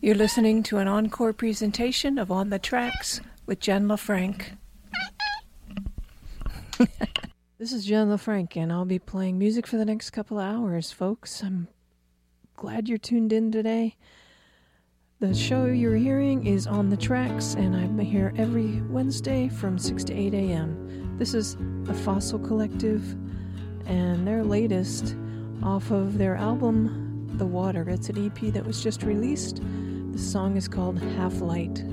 You're listening to an encore presentation of On the Tracks with Jen LaFranc. This is Jen LaFranc, and I'll be playing music for the next couple of hours, folks. I'm glad you're tuned in today. The show you're hearing is On the Tracks, and I'm here every Wednesday from 6 to 8 a.m. This is the Fossil Collective, and their latest off of their album, The Water. It's an EP that was just released. The song is called Half Light.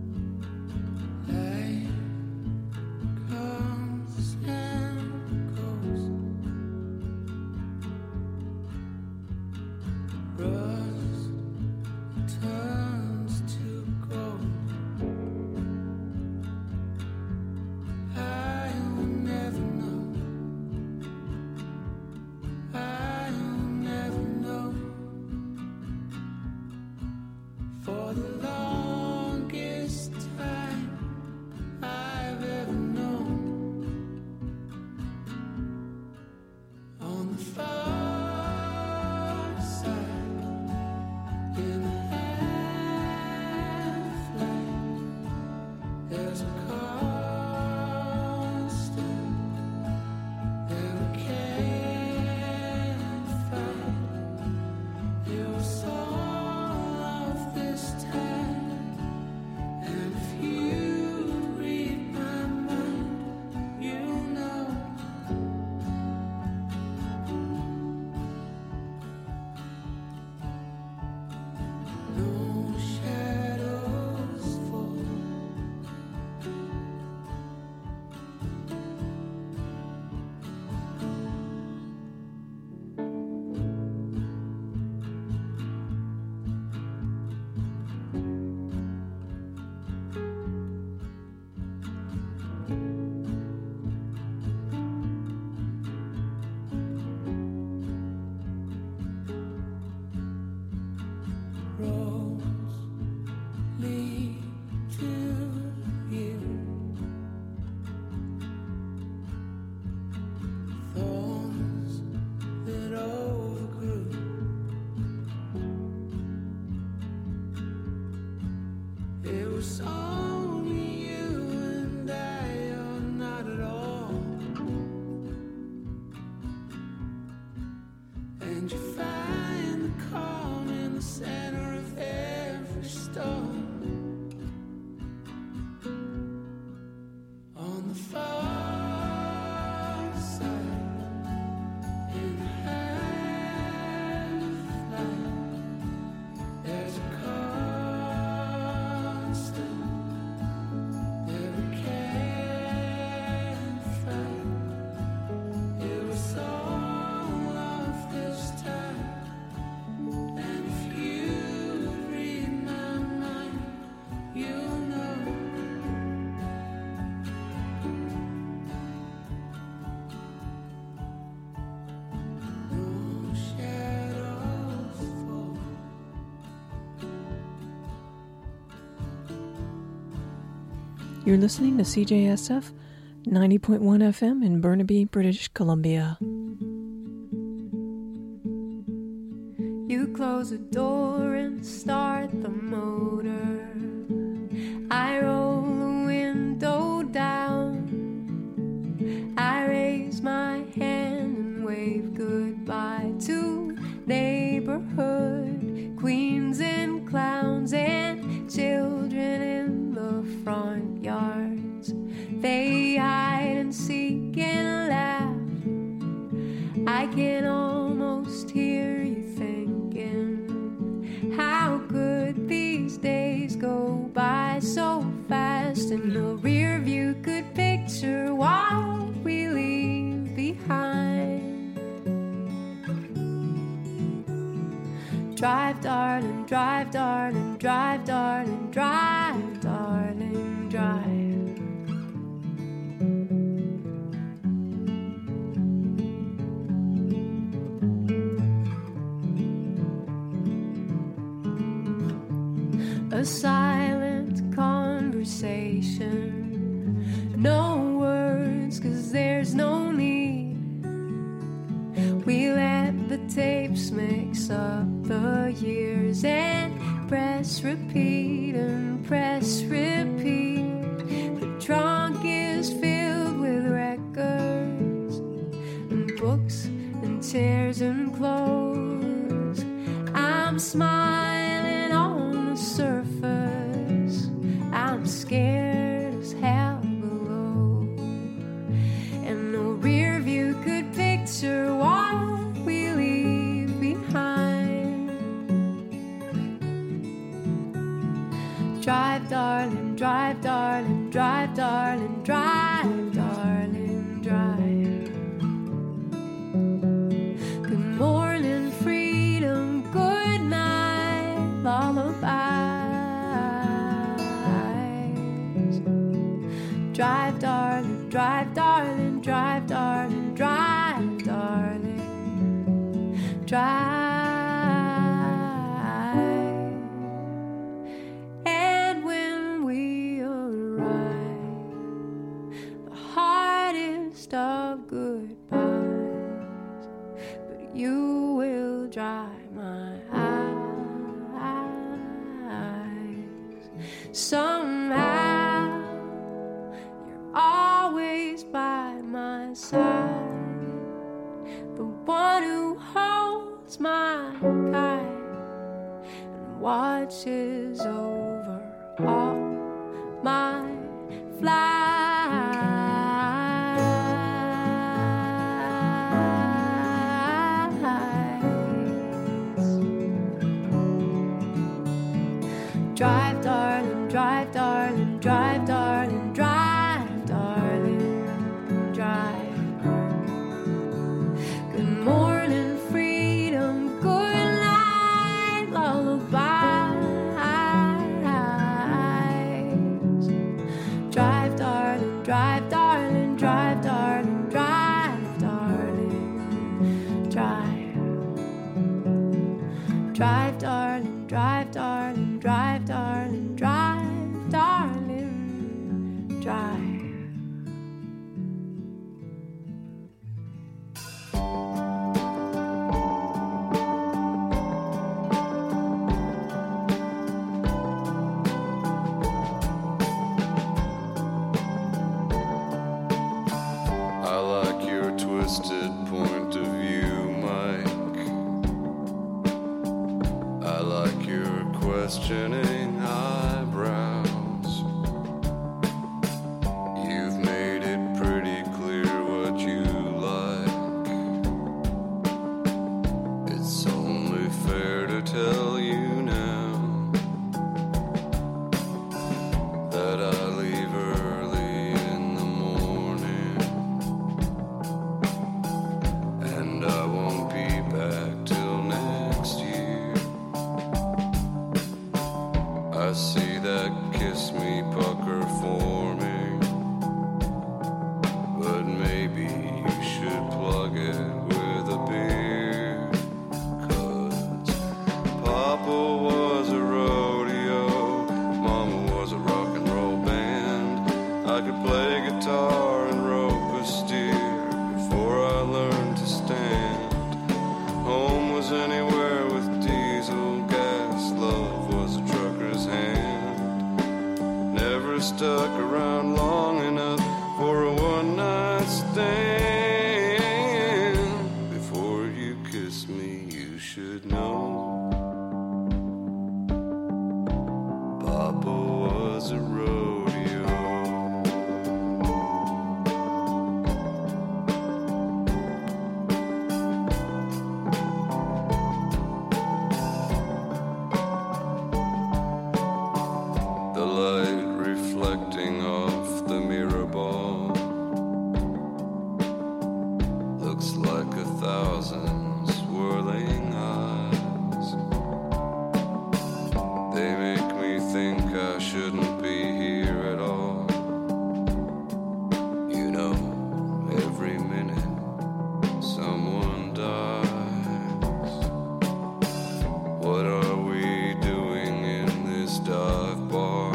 You're listening to CJSF 90.1 FM in Burnaby, British Columbia. You close the door and start the motor. I roll the window down. I raise my hand and wave goodbye to neighborhood queens and clowns and children in the front yards. They hide and seek and laugh. I can almost hear you thinking, how could these days go by so fast? And the rear view could picture what we leave behind. Drive, darling, drive, darling, drive, darling, drive, darling, drive. A silent conversation, no words, 'cause there's no need. We let the tapes mix up the years and press repeat and press repeat. The trunk is filled with records and books and chairs and clothes. I'm smiling on the surface, I'm scared as hell below, and no rear view could picture what we leave behind. Drive, darling, drive, darling, drive, darling, drive, darling, drive. Good morning, freedom, good night, lullabies. Drive, darling, drive, darling, drive, darling, drive, darling, drive. And when we arrive, the hardest of goodbyes, but you will dry my eyes. Somehow you're always by my side, the one who holds my kite and watches over all my flights. Drive, darling, drive, darling, drive, darling, drive, darling, drive. Good morning, freedom, good night, lullabies. Drive, darling, drive, darling, drive, darling, drive, darling, drive. Drive, darling, drive, darling, drive, darling, drive, darling, drive. I like your twisted point of view, Mike. I like your questioning eyebrows. You've made it pretty clear what you like. It's only fair to tell you now that I leave early in the morning, and I won't be back till next year. I see that kiss me pucker forming, but maybe you should plug it with a beer. 'Cause Papa was a rodeo, Mama was a rock and roll band. I could play guitar and rope a steer before I learned to stand. Home was anywhere with diesel gas, love was a trucker's hand. Never stuck around long enough for a one-night stand. Before you kiss me, you should know Papa was a rodeo. The light reflecting off the mirror ball looks like 1,000 swirling eyes. They make me think I shouldn't be here at all. You know, every minute someone dies. What are we doing in this dive bar?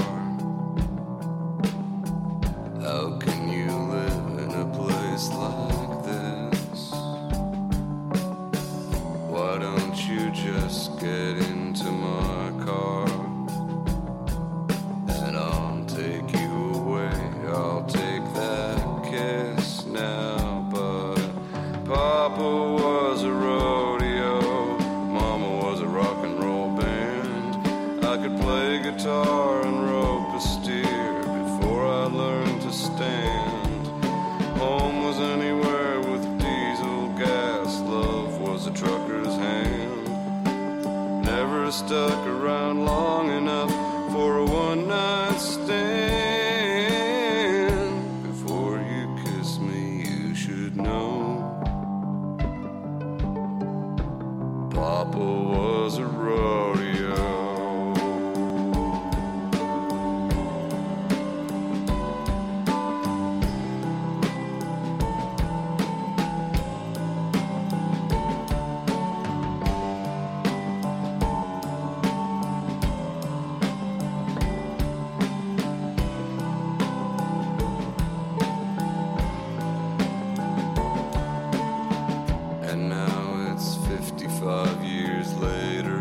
How can you live in a place like this? Why don't you just get into my car? never stuck around long enough for a one-night stand. Before you kiss me, you should know Papa was a rodeo. And now it's 55 years later.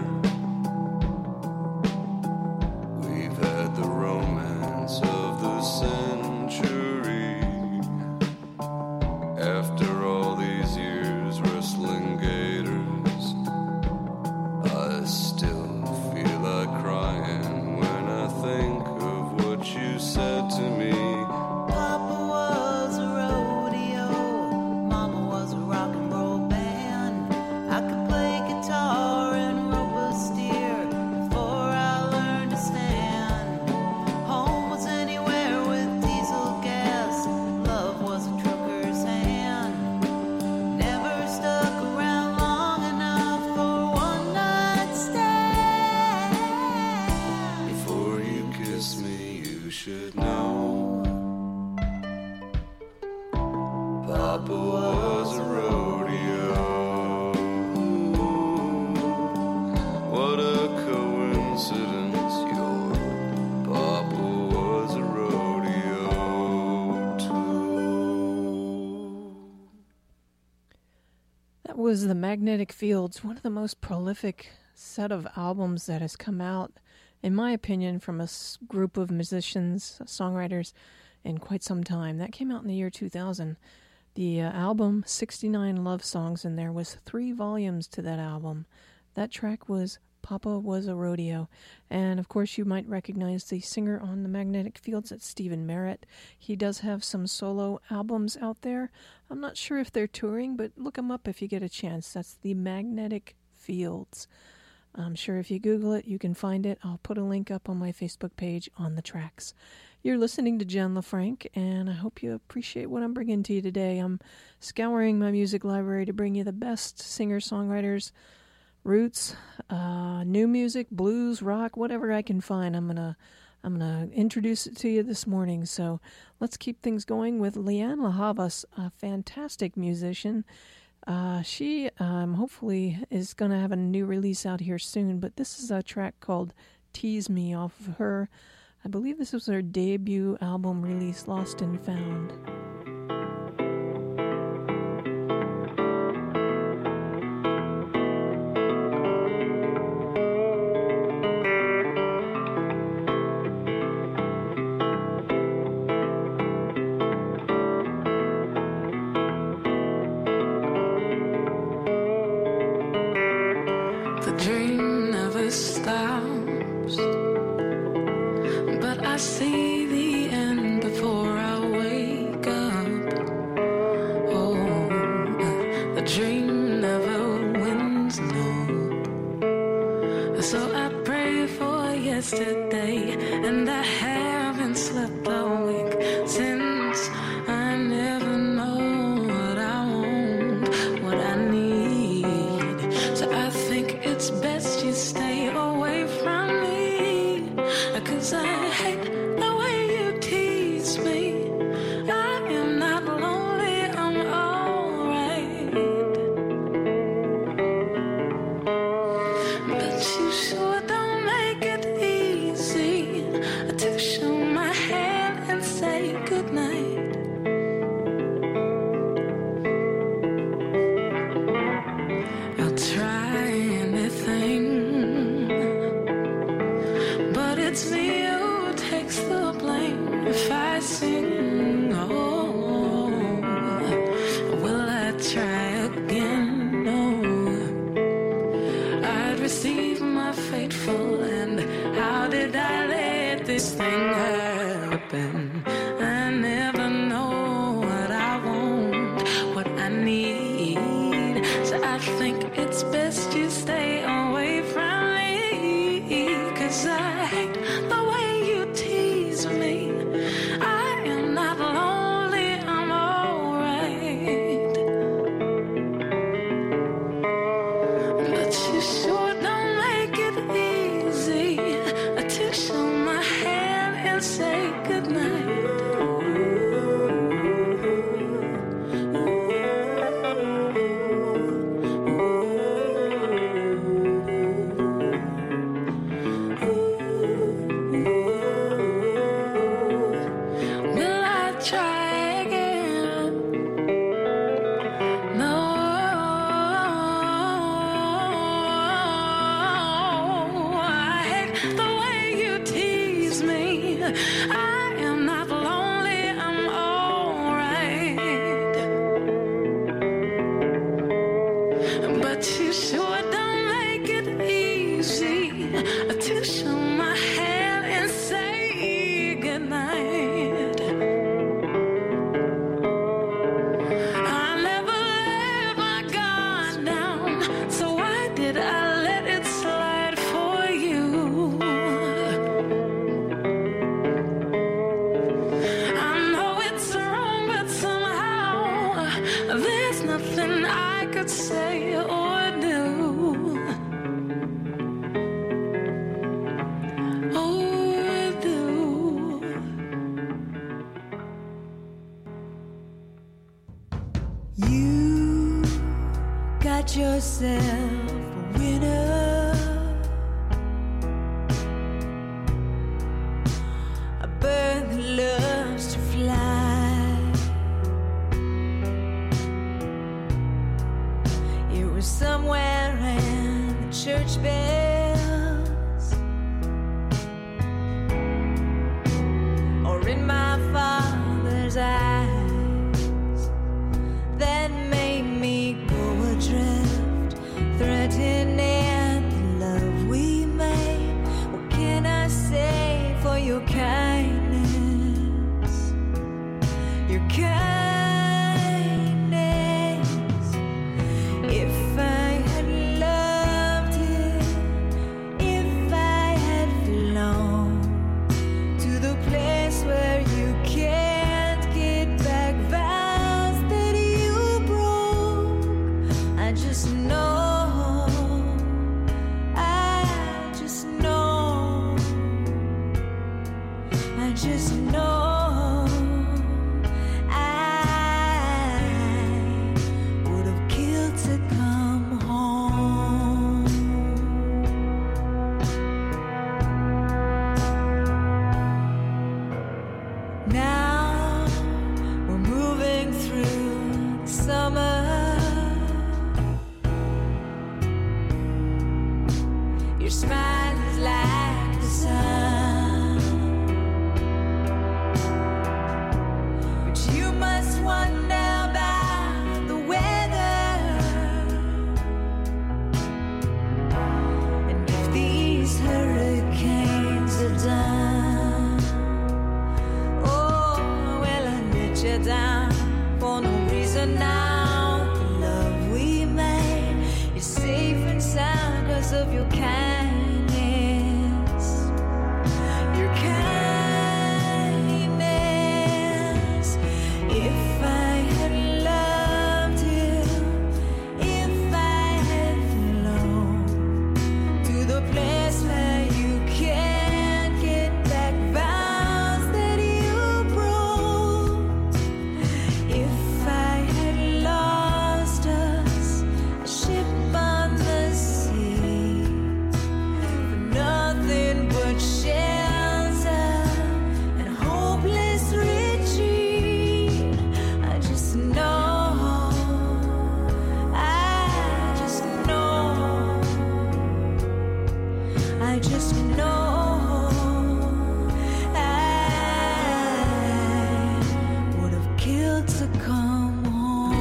We've had the romance of the century. After all these years wrestling gators, I still feel like crying when I think of what you said to me. Papa was a rodeo, Mama was a rock and roll band. I could play guitar and rope a steer before I learned to stand. Home was anywhere with diesel gas. Love was a trucker's hand. Never stuck around long enough for one night stand. Before you kiss me, you should know Papa was a rodeo. What a coincidence, your Papa was a rodeo too. That was The Magnetic Fields, one of the most prolific set of albums that has come out, in my opinion, from a group of musicians, songwriters, in quite some time. That came out in the year 2000. The album, 69 love songs, and there was 3 volumes to that album. That track was Papa Was a Rodeo. And, of course, you might recognize the singer on The Magnetic Fields. That's Stephen Merritt. He does have some solo albums out there. I'm not sure if they're touring, but look him up if you get a chance. That's The Magnetic Fields. I'm sure if you Google it, you can find it. I'll put a link up on my Facebook page on the tracks. You're listening to Jen LaFranc, and I hope you appreciate what I'm bringing to you today. I'm scouring my music library to bring you the best singer-songwriters, roots, new music, blues, rock, whatever I can find. I'm gonna introduce it to you this morning. So let's keep things going with Lianne La Havas, a fantastic musician. She hopefully is going to have a new release out here soon, but this is a track called Tease Me off of her. I believe this was her debut album release, Lost and Found. The dream never stops, but I see the end before I wake up. Oh, the dream never wins, no. So I pray for yesterday, and I haven't slept all week since I never know what I want, what I need. So I think it's best you stay away from me, 'cause I hate the way you tease me. I am not lonely, I'm alright, but you sure don't make it easy to show my hand and say goodnight. I'll try anything, but it's me who takes the blame if I sing. Oh, will I try again? No, I'd receive my fateful end. How did I let this thing happen? I never know what I want, what I need. So I think it's best you stay away from me. to show my hand and say goodnight. I never let my guard down, so why did I let it slide for you? I know it's wrong, but somehow there's nothing I could say or do. You got yourself a winner, a bird that loves to fly. It was somewhere in the church bells, or in my father's eyes, that made me go adrift, threatening the love we made. What can I say for your kindness? Your kindness. If I had loved him, if I had flown to the place where you can't get back vows that you broke, I just know, I just know, I just know I would have killed to come home. Now we're moving through the summer. Your smile is like the sun, but you must wonder about the weather, and if these hurricanes are done. Oh, well, I let you down for no reason now. The love we made is safe and sound 'cause of your kindness. Your kindness. If I had loved him, if I had flown to the place where you can't get back vows that you broke, if I had lost us, a ship on the sea, for nothing but shelter and hopeless retreat, I just know, I just know, I just know I would have killed to come home.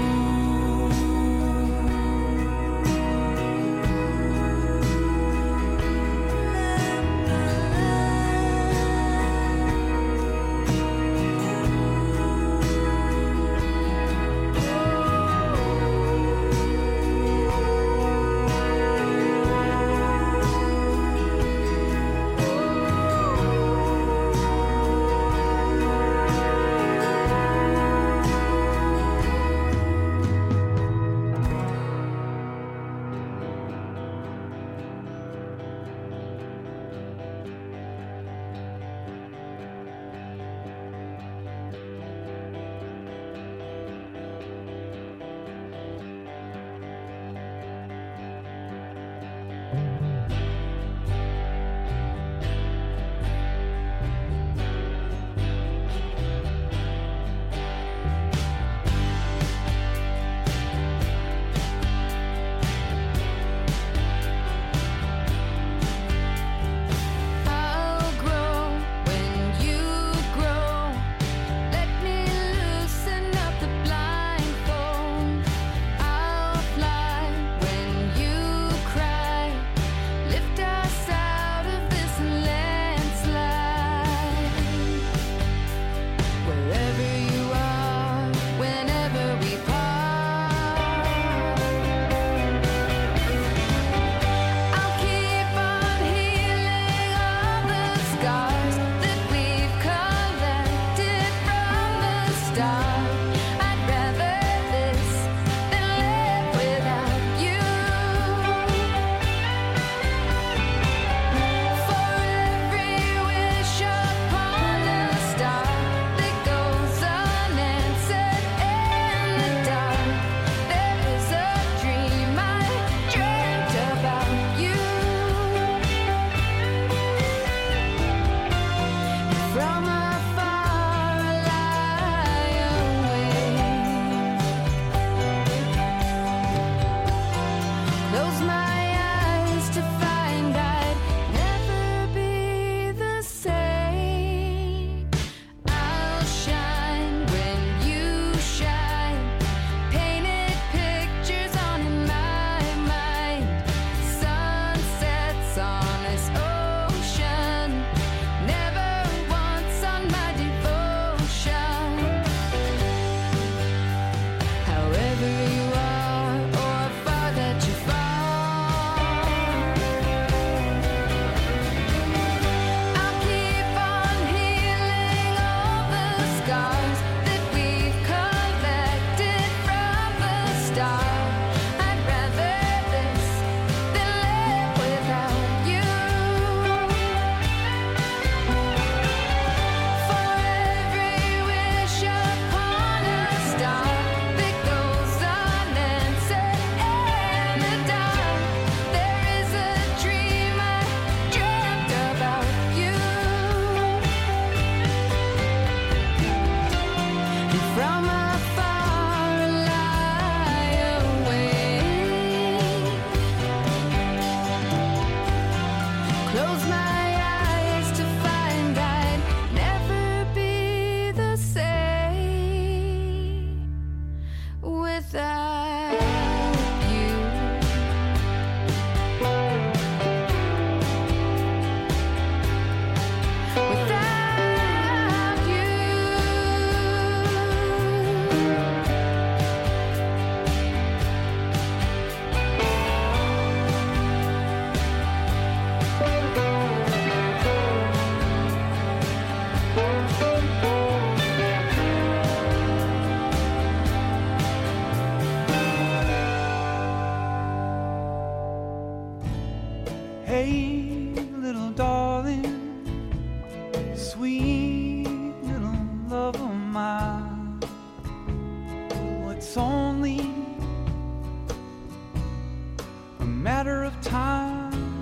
Hey, little darling, sweet little love of mine. Well, it's only a matter of time.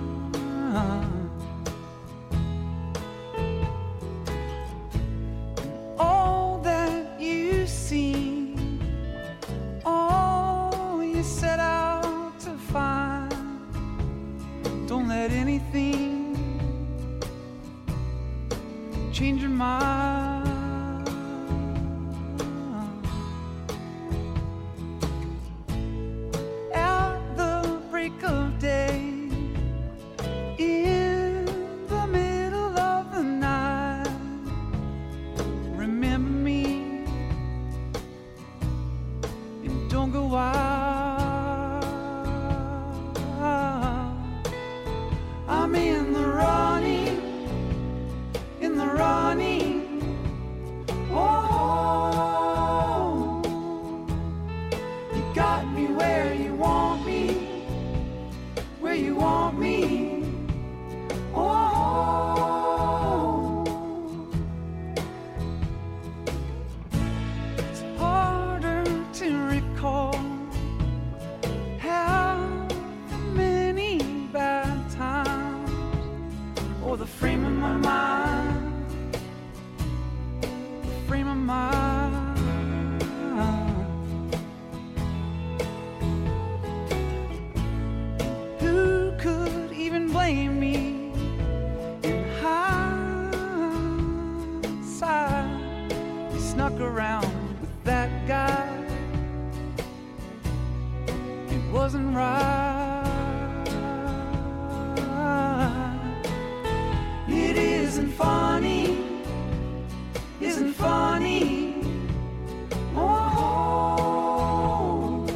All that you see, all you set out to find, don't let anything change your mind. At the break of day, in the middle of the night, remember me and don't go wild. I'm in the running, in the running. Oh, you got me where you want me, where you want me. Oh, it's harder to recall how many bad times, or the frame of my mind, the frame of mind. Who could even blame me in hindsight? We snuck around with that guy. It wasn't right. It isn't funny, isn't funny. Oh,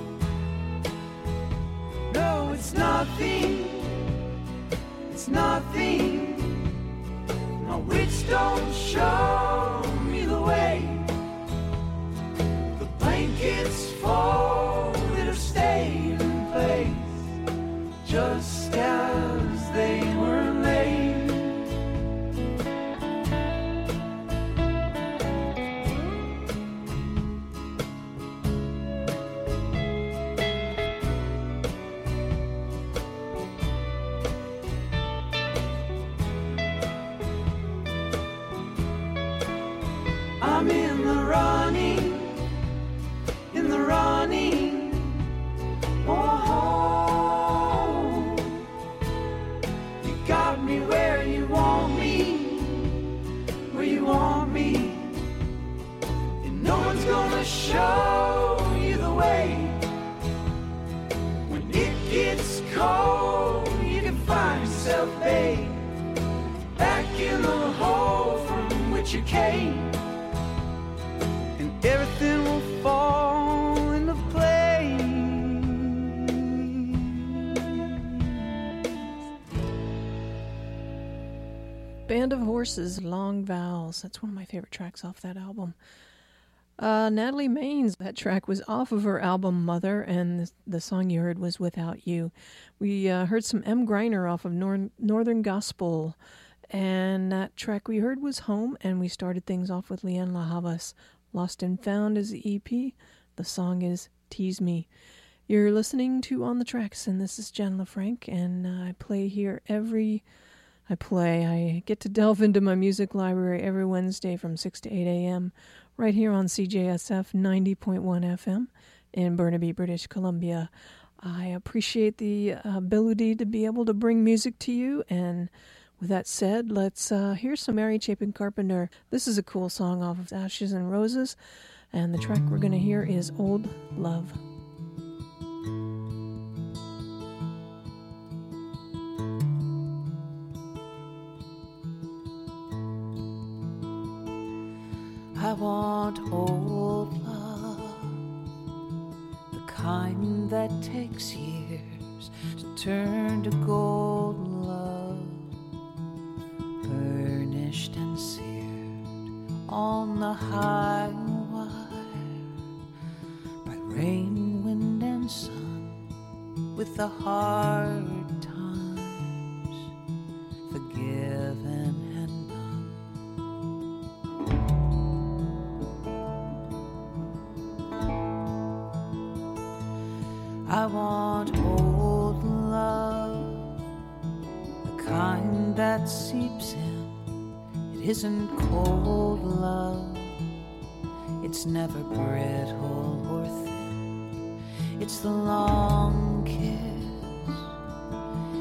no, it's nothing, it's nothing. My wits don't show me the way. The blankets folded or stayed in place, just as they were laid. I'm in the running, in the running. Oh, you got me where you want me, where you want me. And no one's gonna show you the way. When it gets cold, you can find yourself, babe, back in the hole from which you came. Everything will fall into place. Band of Horses, Long Vowels. That's one of my favorite tracks off that album. Natalie Maines, that track was off of her album Mother, and the song you heard was Without You. We heard some M. Greiner off of Northern Gospel, and that track we heard was Home, and we started things off with Leanne La Havas. Lost and Found is the EP. The song is Tease Me. You're listening to On the Tracks, and this is Jen LaFranc, and I play here I get to delve into my music library every Wednesday from 6 to 8 a.m. right here on CJSF 90.1 FM in Burnaby, British Columbia. I appreciate the ability to be able to bring music to you, and with that said, let's hear some Mary Chapin Carpenter. This is a cool song off of Ashes and Roses, and the track we're going to hear is Old Love. I want old love, the kind that takes years to turn to gold love, burnished and seared on the high wire by rain, wind, and sun with a hard time. I want old love, the kind that seeps in. It isn't cold love, it's never brittle or thin. It's the long kiss